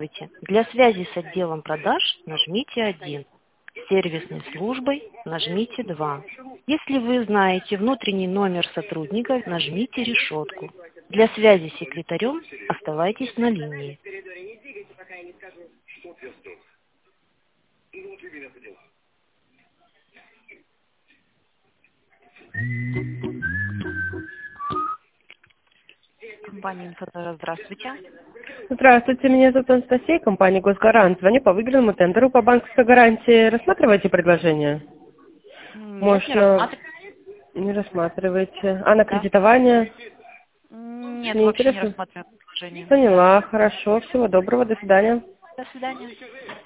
Здравствуйте. Для связи с отделом продаж нажмите 1. С сервисной службой нажмите 2. Если вы знаете внутренний номер сотрудника, нажмите решетку. Для связи с секретарем оставайтесь на линии. Компания «Инфотора», здравствуйте. Здравствуйте, меня зовут Анастасия, компания «Госгарант». Звоню по выигранному тендеру по банковской гарантии. Рассматриваете предложение? Нет, не Можно... рассматриваю. Не рассматриваете. А на Да. кредитование? Нет, Не вообще не интересно? рассматриваю предложение. Поняла. Хорошо. Всего доброго. До свидания. До свидания.